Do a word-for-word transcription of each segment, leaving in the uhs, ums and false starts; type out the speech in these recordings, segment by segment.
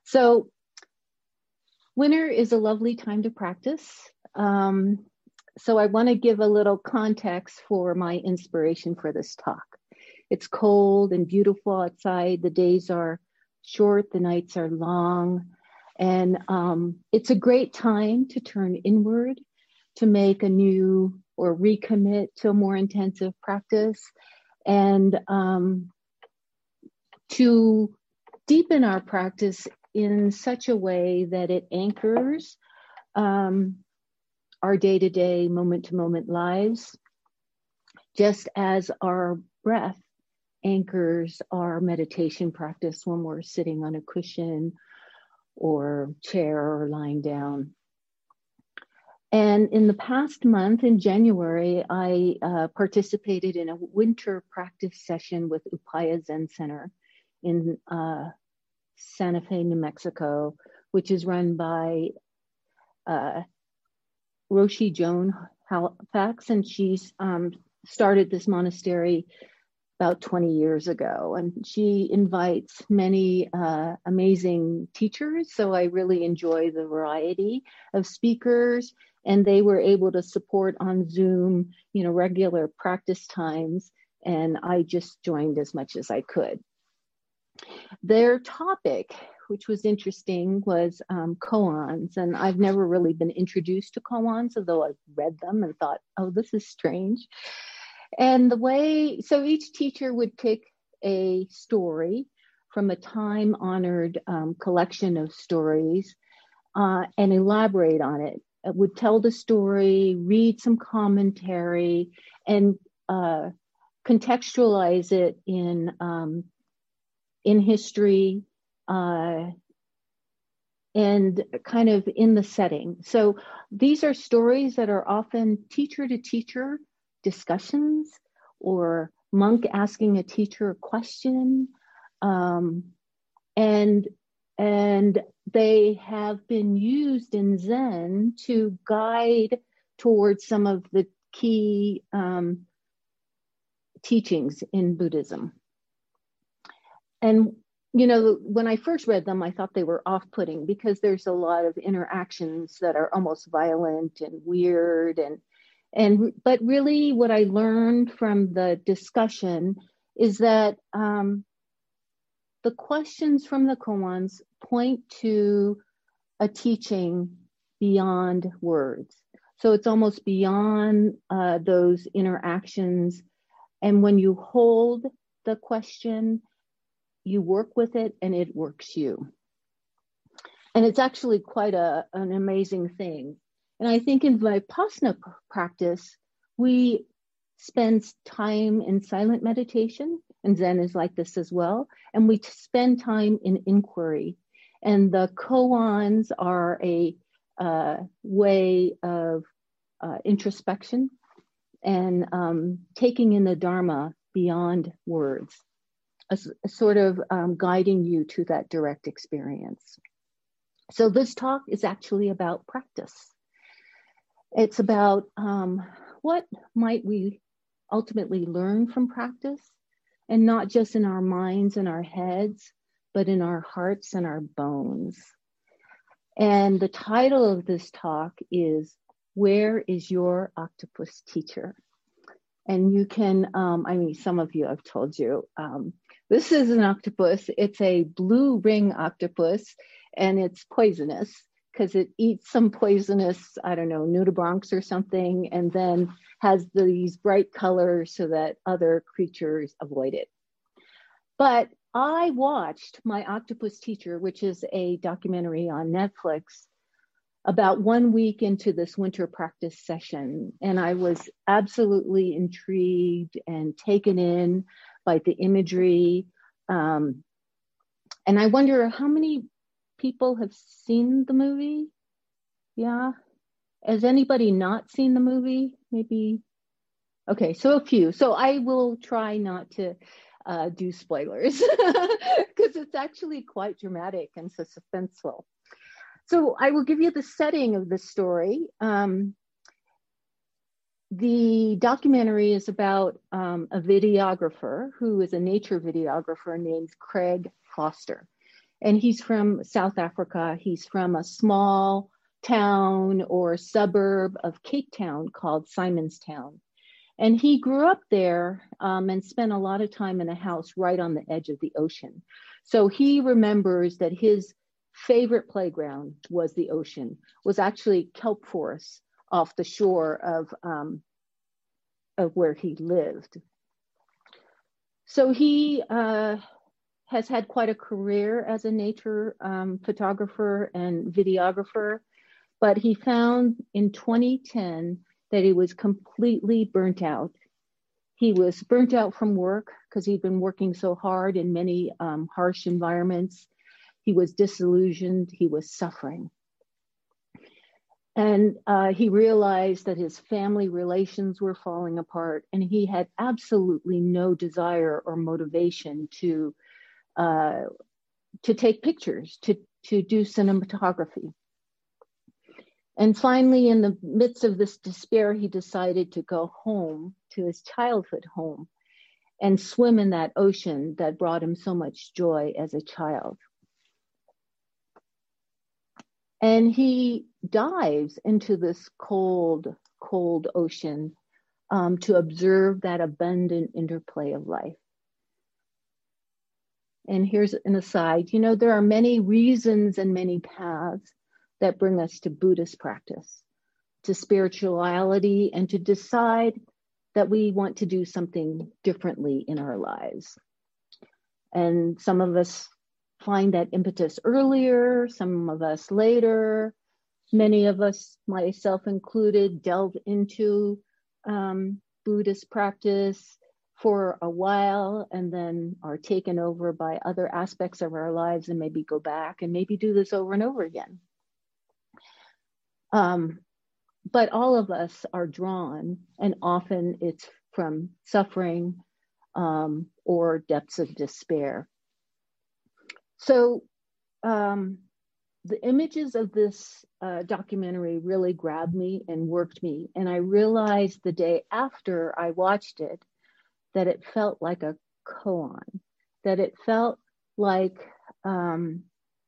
So winter is a lovely time to practice. Um, so I want to give a little context for my inspiration for this talk. It's cold and beautiful outside. The days are short, the nights are long. And um, it's a great time to turn inward, to make a new or recommit to a more intensive practice, and um, to deepen our practice in such a way that it anchors um, our day-to-day, moment-to-moment lives, just as our breath anchors our meditation practice when we're sitting on a cushion or chair or lying down. And in the past month, in January, I uh, participated in a winter practice session with Upaya Zen Center in uh, Santa Fe, New Mexico, which is run by uh, Roshi Joan Halifax, and she's um, started this monastery about twenty years ago. And she invites many uh, amazing teachers. So I really enjoy the variety of speakers, and they were able to support on Zoom, you know, regular practice times. And I just joined as much as I could. Their topic, which was interesting, was um, koans. And I've never really been introduced to koans, although I've read them and thought, oh, this is strange. And the way, so each teacher would pick a story from a time-honored um, collection of stories uh, and elaborate on it. It would tell the story, read some commentary, and uh, contextualize it in, um, in history uh, and kind of in the setting. So these are stories that are often teacher-to-teacher discussions, or monk asking a teacher a question, um, and and they have been used in Zen to guide towards some of the key um, teachings in Buddhism. And you know, when I first read them, I thought they were off-putting because there's a lot of interactions that are almost violent and weird, and And, but really what I learned from the discussion is that um, the questions from the koans point to a teaching beyond words. So it's almost beyond uh, those interactions. And when you hold the question, you work with it and it works you. And it's actually quite a, an amazing thing. And I think in Vipassana practice, we spend time in silent meditation, and Zen is like this as well. And we spend time in inquiry. And the koans are a uh, way of uh, introspection and um, taking in the Dharma beyond words, a, a sort of um, guiding you to that direct experience. So this talk is actually about practice. It's about um, what might we ultimately learn from practice, and not just in our minds and our heads, but in our hearts and our bones. And the title of this talk is, Where is Your Octopus Teacher? And you can, um, I mean, some of you I've told you, um, this is an octopus. It's a blue ring octopus, and it's poisonous, because it eats some poisonous, I don't know, nudibranchs or something, and then has these bright colors so that other creatures avoid it. But I watched My Octopus Teacher, which is a documentary on Netflix, about one week into this winter practice session. And I was absolutely intrigued and taken in by the imagery. Um, and I wonder how many people have seen the movie? Yeah. Has anybody not seen the movie? Maybe. Okay, so a few. So I will try not to uh, do spoilers because it's actually quite dramatic and so suspenseful. So I will give you the setting of the story. Um, the documentary is about um, a videographer who is a nature videographer named Craig Foster. And he's from South Africa. He's from a small town or suburb of Cape Town called Simonstown. And he grew up there um, and spent a lot of time in a house right on the edge of the ocean. So he remembers that his favorite playground was the ocean, was actually kelp forests off the shore of, um, of where he lived. So he uh, has had quite a career as a nature um, photographer and videographer, but he found in twenty ten that he was completely burnt out. He was burnt out from work because he'd been working so hard in many um, harsh environments. He was disillusioned, he was suffering. And uh, he realized that his family relations were falling apart, and he had absolutely no desire or motivation to, uh, to take pictures, to, to do cinematography. And finally, in the midst of this despair, he decided to go home to his childhood home and swim in that ocean that brought him so much joy as a child. And he dives into this cold, cold ocean um, to observe that abundant interplay of life. And here's an aside, you know, there are many reasons and many paths that bring us to Buddhist practice, to spirituality, and to decide that we want to do something differently in our lives. And some of us find that impetus earlier, some of us later. Many of us, myself included, delve into um, Buddhist practice for a while and then are taken over by other aspects of our lives and maybe go back and maybe do this over and over again. Um, but all of us are drawn, and often it's from suffering um, or depths of despair. So um, the images of this uh, documentary really grabbed me and worked me. And I realized the day after I watched it that it felt like a koan, that it felt like um,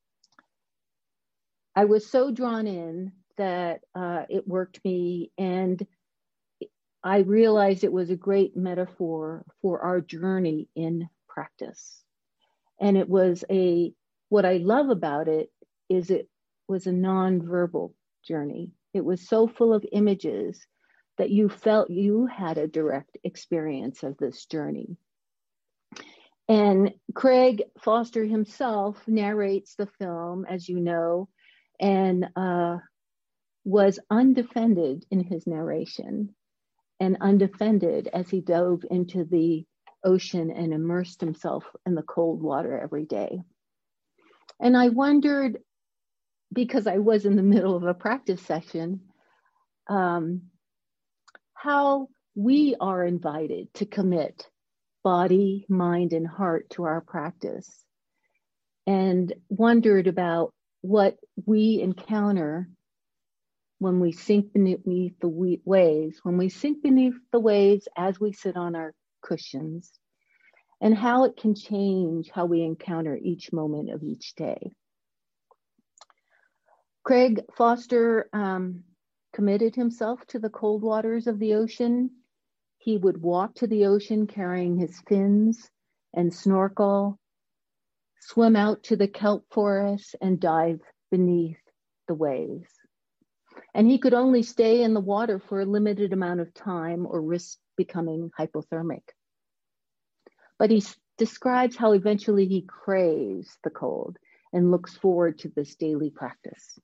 I was so drawn in that uh, it worked me, and I realized it was a great metaphor for our journey in practice. And it was a, what I love about it is it was a non-verbal journey. It was so full of images that you felt you had a direct experience of this journey. And Craig Foster himself narrates the film, as you know, and uh, was undefended in his narration and undefended as he dove into the ocean and immersed himself in the cold water every day. And I wondered, because I was in the middle of a practice session, um, how we are invited to commit body, mind, and heart to our practice, and wondered about what we encounter when we sink beneath the waves, when we sink beneath the waves as we sit on our cushions, and how it can change how we encounter each moment of each day. Craig Foster um, committed himself to the cold waters of the ocean. He would walk to the ocean carrying his fins and snorkel, swim out to the kelp forests, and dive beneath the waves. And he could only stay in the water for a limited amount of time or risk becoming hypothermic. But he describes how eventually he craves the cold and looks forward to this daily practice.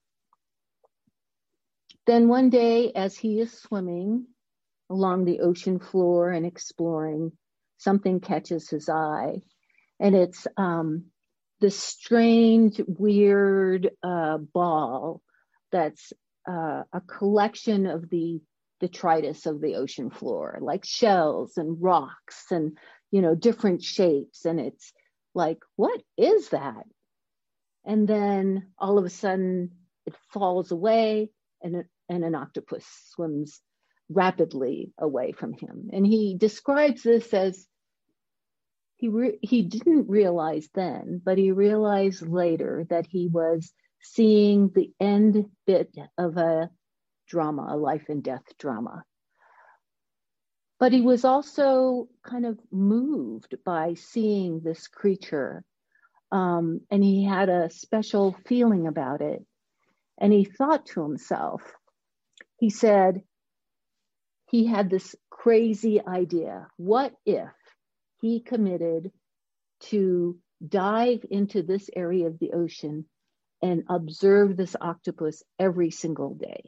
Then one day, as he is swimming along the ocean floor and exploring, something catches his eye. And it's um, this strange, weird uh, ball that's uh, a collection of the detritus of the ocean floor, like shells and rocks and, you know, different shapes. And it's like, what is that? And then all of a sudden it falls away, and, it, and an octopus swims rapidly away from him. And he describes this as, he re- he didn't realize then, but he realized later that he was seeing the end bit of a drama, a life and death drama. But he was also kind of moved by seeing this creature. Um, and he had a special feeling about it. And he thought to himself, he said, he had this crazy idea. What if he committed to dive into this area of the ocean and observe this octopus every single day?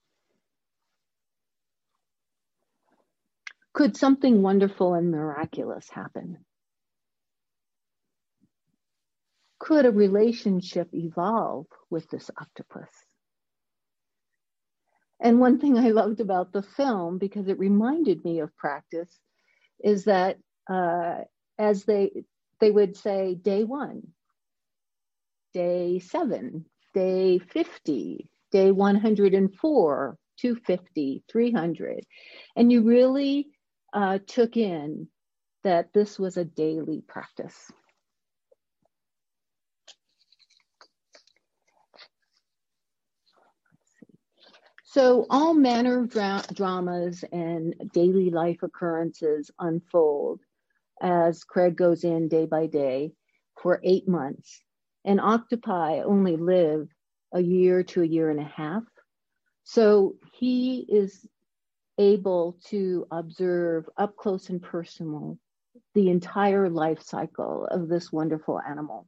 Could something wonderful and miraculous happen? Could a relationship evolve with this octopus? And one thing I loved about the film, because it reminded me of practice, is that uh, as they they would say day one, day seven, day fifty, day one hundred four, two fifty, three hundred. And you really uh, took in that this was a daily practice. So all manner of dra- dramas and daily life occurrences unfold as Craig goes in day by day for eight months. And octopi only live a year to a year and a half. So he is able to observe up close and personal the entire life cycle of this wonderful animal.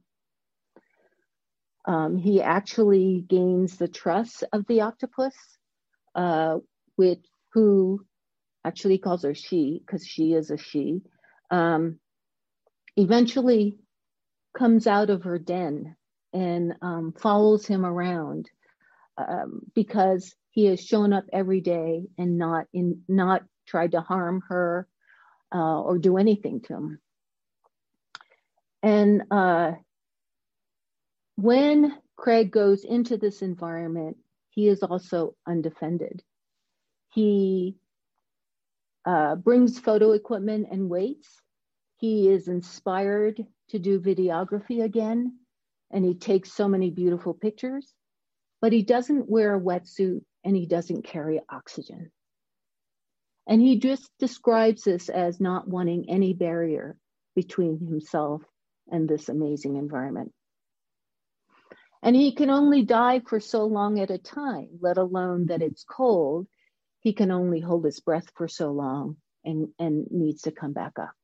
Um, he actually gains the trust of the octopus, uh, with who actually calls her she, because she is a she, um, eventually comes out of her den and um, follows him around um, because he has shown up every day and not in not tried to harm her uh, or do anything to him. And uh, when Craig goes into this environment, he is also undefended. He uh, brings photo equipment and weights. He is inspired to do videography again, and he takes so many beautiful pictures, but he doesn't wear a wetsuit and he doesn't carry oxygen. And he just describes this as not wanting any barrier between himself and this amazing environment. And he can only dive for so long at a time, let alone that it's cold. He can only hold his breath for so long and, and needs to come back up.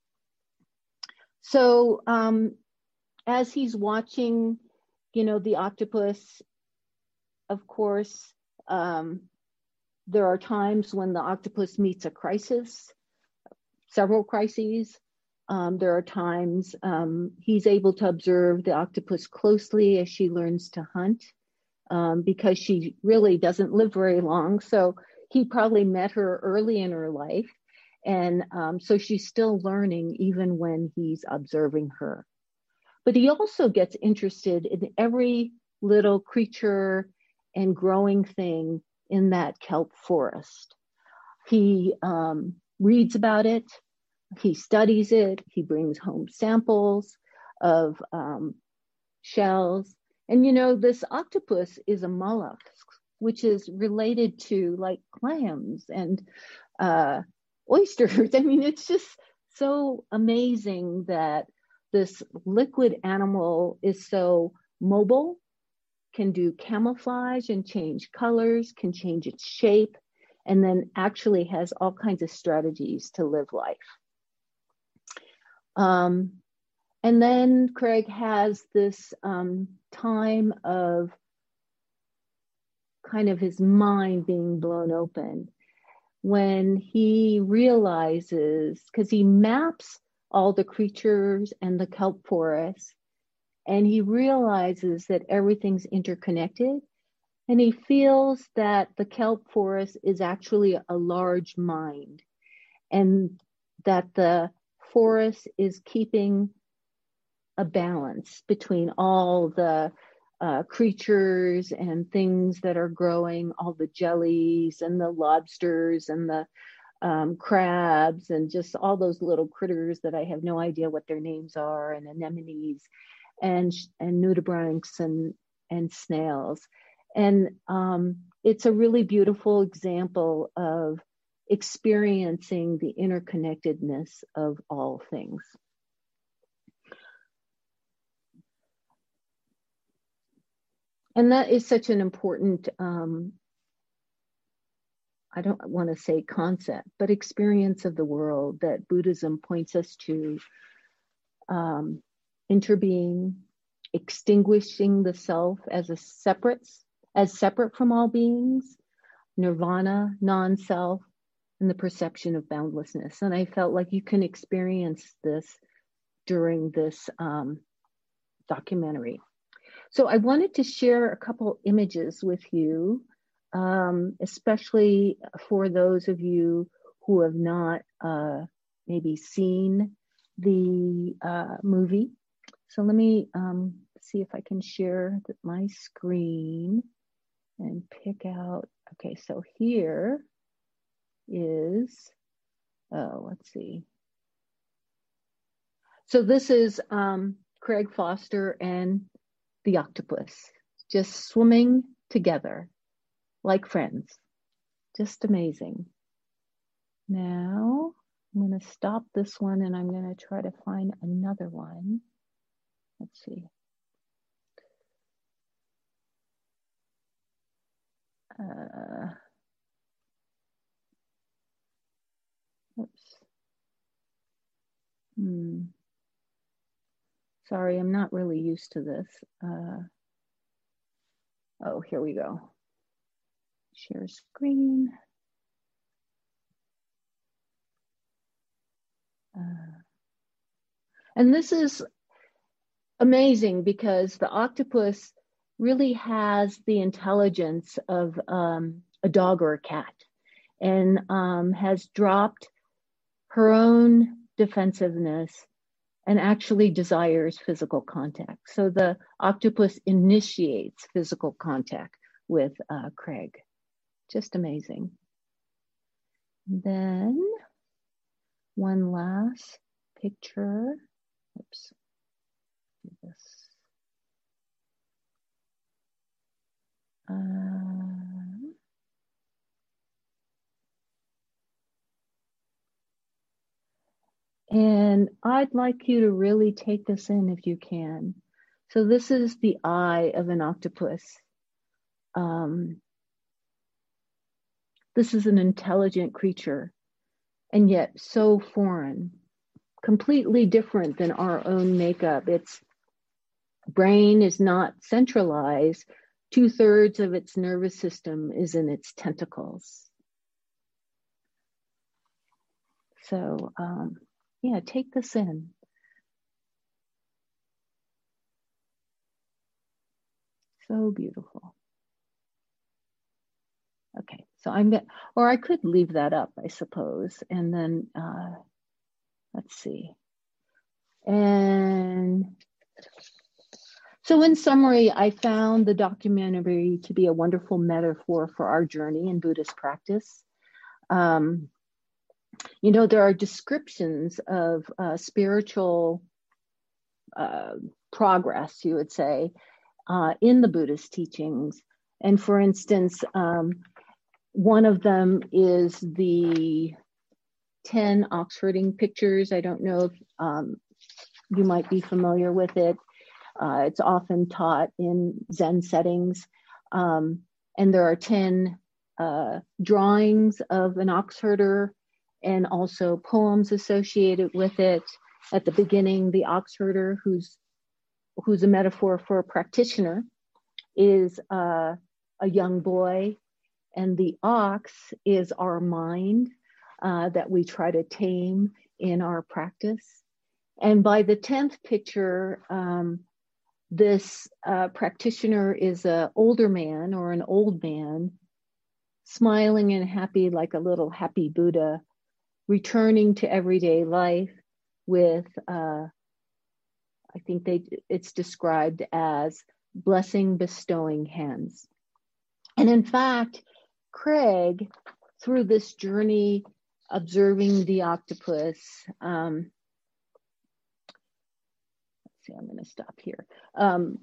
So um, as he's watching, you know, the octopus, of course, um, there are times when the octopus meets a crisis, several crises. Um, there are times um, he's able to observe the octopus closely as she learns to hunt, um, because she really doesn't live very long. So he probably met her early in her life. And um, so she's still learning even when he's observing her. But he also gets interested in every little creature and growing thing in that kelp forest. He um, reads about it. He studies it. He brings home samples of um, shells. And, you know, this octopus is a mollusk, which is related to like clams and uh, oysters. I mean, it's just so amazing that this liquid animal is so mobile, can do camouflage and change colors, can change its shape, and then actually has all kinds of strategies to live life. Um, and then Craig has this um, time of kind of his mind being blown open when he realizes, because he maps all the creatures and the kelp forest, and he realizes that everything's interconnected, and he feels that the kelp forest is actually a large mind, and that the forest is keeping a balance between all the uh, creatures and things that are growing, all the jellies and the lobsters and the um, crabs and just all those little critters that I have no idea what their names are, and anemones and, and nudibranchs and, and snails. And um, it's a really beautiful example of experiencing the interconnectedness of all things. And that is such an important, um, I don't want to say concept, but experience of the world that Buddhism points us to. Um, interbeing, extinguishing the self as a separate, as separate from all beings, nirvana, non-self, and the perception of boundlessness. And I felt like you can experience this during this um, documentary. So I wanted to share a couple images with you, um, especially for those of you who have not uh, maybe seen the uh, movie. So let me um, see if I can share the, my screen and pick out. Okay, so here is, oh, let's see. So this is um, Craig Foster and the octopus just swimming together like friends. Just amazing. Now I'm going to stop this one and I'm going to try to find another one. Let's see. Uh, oops. Hmm. Sorry, I'm not really used to this. Uh, oh, here we go. Share screen. Uh, and this is amazing because the octopus really has the intelligence of um, a dog or a cat, and um, has dropped her own defensiveness and actually desires physical contact. So the octopus initiates physical contact with uh, Craig. Just amazing. And then one last picture. Oops. Do this. Uh, and I'd like you to really take this in if you can. So this is the eye of an octopus. Um, this is an intelligent creature, and yet so foreign, completely different than our own makeup. Its brain is not centralized. Two thirds of its nervous system is in its tentacles. So, um, yeah, take this in. So beautiful. Okay, so I'm gonna, or I could leave that up, I suppose, and then uh, let's see. And so in summary, I found the documentary to be a wonderful metaphor for our journey in Buddhist practice. Um, you know, there are descriptions of uh, spiritual uh, progress, you would say, uh, in the Buddhist teachings. And for instance, um, one of them is the ten Oxfording pictures. I don't know if um, you might be familiar with it. Uh, it's often taught in Zen settings. Um, and there are ten uh, drawings of an ox herder and also poems associated with it. At the beginning, the ox herder, who's, who's a metaphor for a practitioner, is uh, a young boy, and the ox is our mind uh, that we try to tame in our practice. And by the tenth picture, um, this uh, practitioner is an older man or an old man, smiling and happy like a little happy Buddha, returning to everyday life with, uh, I think they it's described as blessing bestowing hands. And in fact, Craig, through this journey observing the octopus. Um, let's see, I'm going to stop here. Um,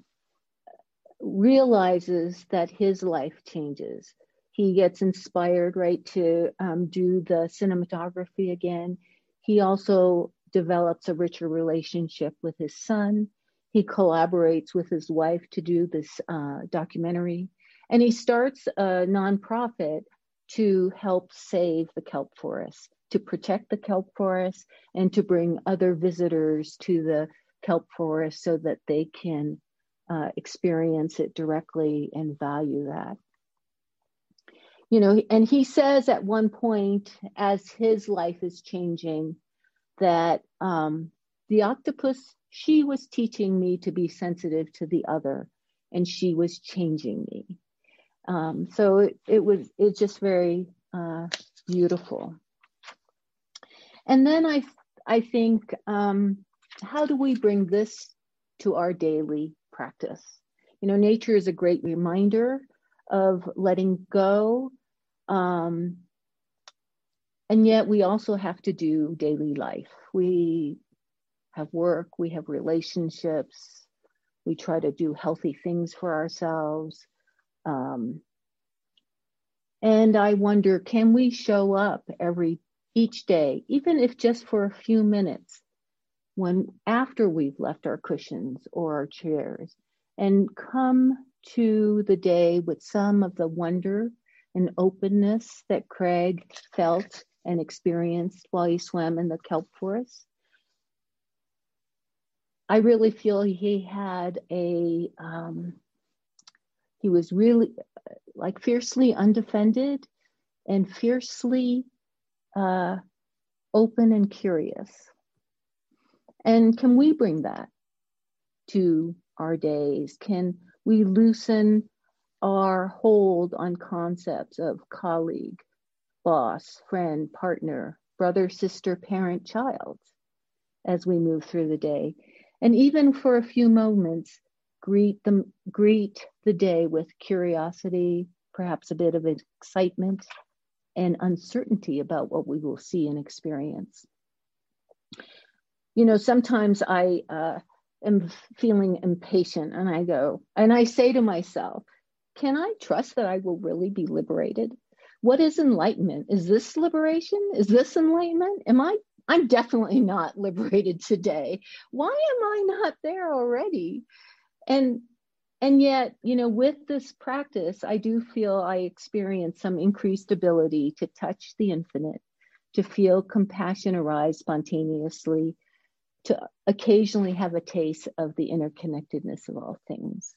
realizes that his life changes. He gets inspired, right, to um, do the cinematography again. He also develops a richer relationship with his son. He collaborates with his wife to do this uh, documentary. And he starts a nonprofit to help save the kelp forest, to protect the kelp forest, and to bring other visitors to the kelp forest so that they can uh, experience it directly and value that. You know, and he says at one point, as his life is changing, that um, the octopus, she was teaching me to be sensitive to the other, and she was changing me. Um, so it, it was, it's just very uh, beautiful. And then I, I think, um, how do we bring this to our daily practice? You know, nature is a great reminder of letting go. Um, and yet we also have to do daily life. We have work, we have relationships, we try to do healthy things for ourselves. Um, and I wonder, can we show up every, each day, even if just for a few minutes, when after we've left our cushions or our chairs, and come to the day with some of the wonder and openness that Craig felt and experienced while he swam in the kelp forest. I really feel he had a, um, he was really like fiercely undefended and fiercely uh, open and curious. And can we bring that to our days? Can we loosen our hold on concepts of colleague, boss, friend, partner, brother, sister, parent, child as we move through the day? And even for a few moments, greet them, greet the day with curiosity, perhaps a bit of excitement and uncertainty about what we will see and experience. You know, sometimes I uh, am feeling impatient and I go, and I say to myself, can I trust that I will really be liberated? What is enlightenment? Is this liberation? Is this enlightenment? Am I, I'm definitely not liberated today. Why am I not there already? And, and yet, you know, with this practice, I do feel I experience some increased ability to touch the infinite, to feel compassion arise spontaneously, to occasionally have a taste of the interconnectedness of all things.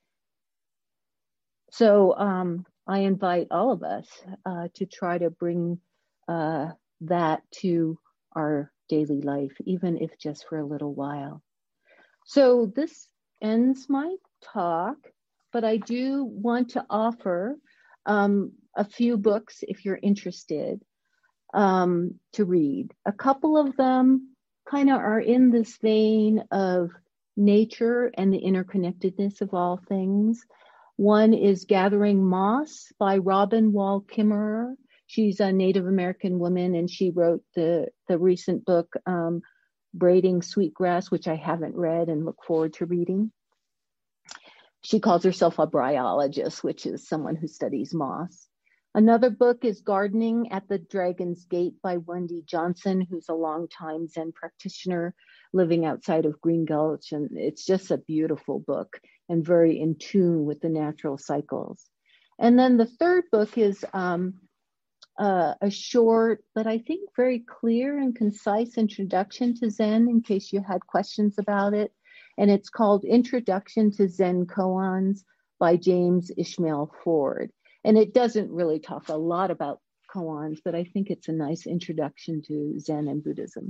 So um, I invite all of us uh, to try to bring uh, that to our daily life, even if just for a little while. So this ends my talk, but I do want to offer um, a few books if you're interested um, to read. A couple of them kind of are in this vein of nature and the interconnectedness of all things. One is Gathering Moss by Robin Wall Kimmerer. She's a Native American woman, and she wrote the, the recent book, um, Braiding Sweetgrass, which I haven't read and look forward to reading. She calls herself a bryologist, which is someone who studies moss. Another book is Gardening at the Dragon's Gate by Wendy Johnson, who's a longtime Zen practitioner living outside of Green Gulch. And it's just a beautiful book and very in tune with the natural cycles. And then the third book is um, uh, a short, but I think very clear and concise introduction to Zen, in case you had questions about it. And it's called Introduction to Zen Koans by James Ishmael Ford. And it doesn't really talk a lot about koans, but I think it's a nice introduction to Zen and Buddhism.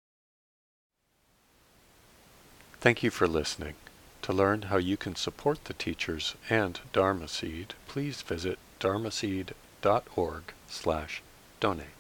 Thank you for listening. To learn how you can support the teachers and Dharma Seed, please visit dharmaseed dot org slash donate.